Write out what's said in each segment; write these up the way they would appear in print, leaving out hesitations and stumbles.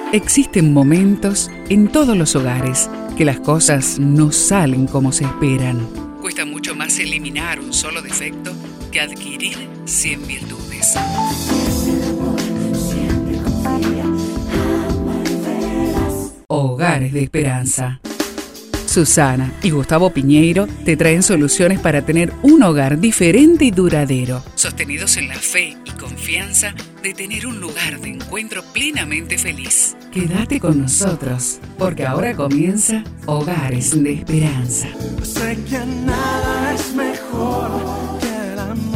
Existen momentos en todos los hogares que las cosas no salen como se esperan. Cuesta mucho más eliminar un solo defecto que adquirir 100 virtudes. Hogares de Esperanza. Susana y Gustavo Piñeiro te traen soluciones para tener un hogar diferente y duradero, sostenidos en la fe y confianza de tener un lugar de encuentro plenamente feliz. Quédate con nosotros, porque ahora comienza Hogares de Esperanza. Sé que nada es mejor que el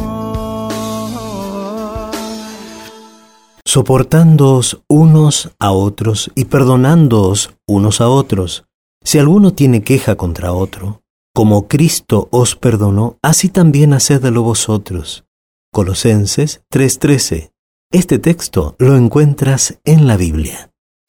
amor. Soportándoos unos a otros y perdonándoos unos a otros. Si alguno tiene queja contra otro, como Cristo os perdonó, así también hacedlo vosotros. Colosenses 3:13. Este texto lo encuentras en la Biblia.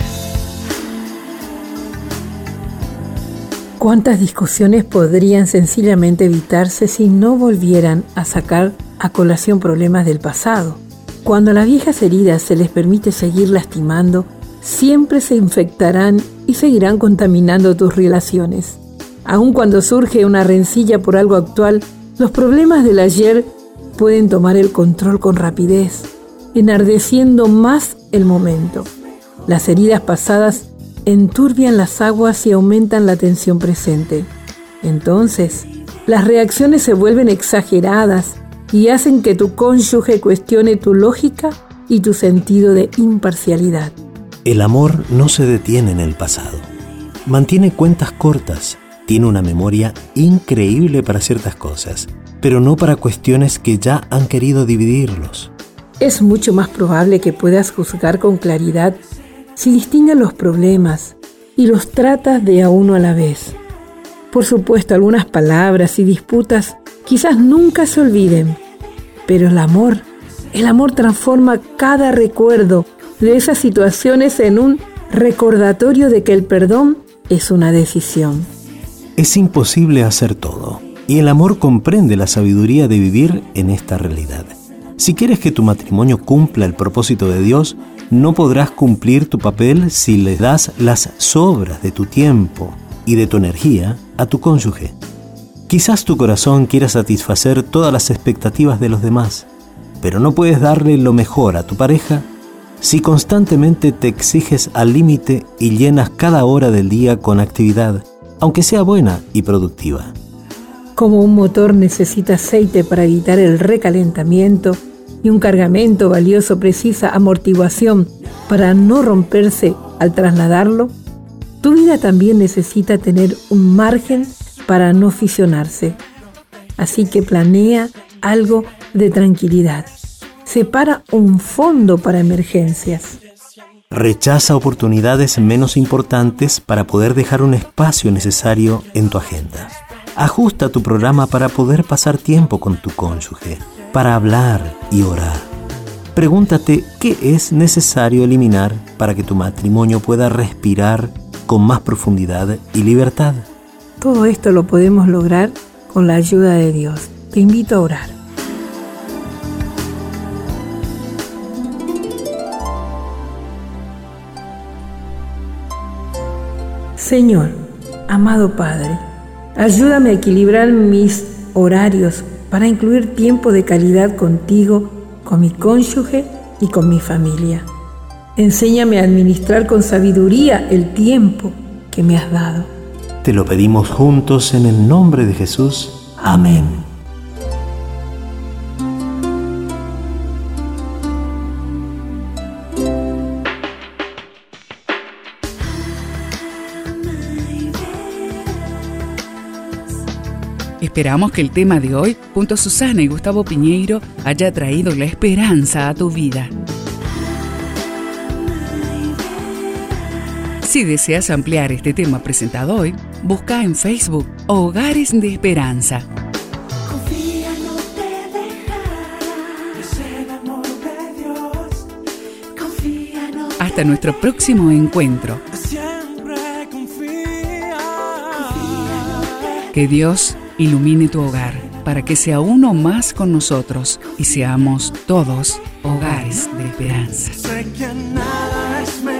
¿Cuántas discusiones podrían sencillamente evitarse si no volvieran a sacar a colación problemas del pasado? Cuando a las viejas heridas se les permite seguir lastimando, siempre se infectarán y seguirán contaminando tus relaciones. Aun cuando surge una rencilla por algo actual, los problemas del ayer pueden tomar el control con rapidez, enardeciendo más el momento. Las heridas pasadas enturbian las aguas y aumentan la tensión presente. Entonces, las reacciones se vuelven exageradas y hacen que tu cónyuge cuestione tu lógica y tu sentido de imparcialidad. El amor no se detiene en el pasado. Mantiene cuentas cortas, tiene una memoria increíble para ciertas cosas, pero no para cuestiones que ya han querido dividirlos. Es mucho más probable que puedas juzgar con claridad si distingues los problemas y los tratas de a uno a la vez. Por supuesto, algunas palabras y disputas quizás nunca se olviden, pero el amor transforma cada recuerdo de esas situaciones en un recordatorio de que el perdón es una decisión. Es imposible hacer todo, y el amor comprende la sabiduría de vivir en esta realidad. Si quieres que tu matrimonio cumpla el propósito de Dios, no podrás cumplir tu papel si le das las sobras de tu tiempo y de tu energía a tu cónyuge. Quizás tu corazón quiera satisfacer todas las expectativas de los demás, pero no puedes darle lo mejor a tu pareja si constantemente te exiges al límite y llenas cada hora del día con actividad, aunque sea buena y productiva. Como un motor necesita aceite para evitar el recalentamiento y un cargamento valioso precisa amortiguación para no romperse al trasladarlo, tu vida también necesita tener un margen para no fisionarse. Así que planea algo de tranquilidad. Separa un fondo para emergencias. Rechaza oportunidades menos importantes para poder dejar un espacio necesario en tu agenda. Ajusta tu programa para poder pasar tiempo con tu cónyuge, para hablar y orar. Pregúntate qué es necesario eliminar para que tu matrimonio pueda respirar con más profundidad y libertad. Todo esto lo podemos lograr con la ayuda de Dios. Te invito a orar. Señor, amado Padre, ayúdame a equilibrar mis horarios para incluir tiempo de calidad contigo, con mi cónyuge y con mi familia. Enséñame a administrar con sabiduría el tiempo que me has dado. Te lo pedimos juntos en el nombre de Jesús. Amén. Esperamos que el tema de hoy, junto a Susana y Gustavo Piñeiro, haya traído la esperanza a tu vida. Si deseas ampliar este tema presentado hoy, busca en Facebook Hogares de Esperanza. Confía, no te dejará, es el amor de Dios. Confía, no te Hasta nuestro próximo encuentro. siempre confía. Que Dios ilumine tu hogar para que sea uno más con nosotros y seamos todos hogares de esperanza. Sé que nada es mejor.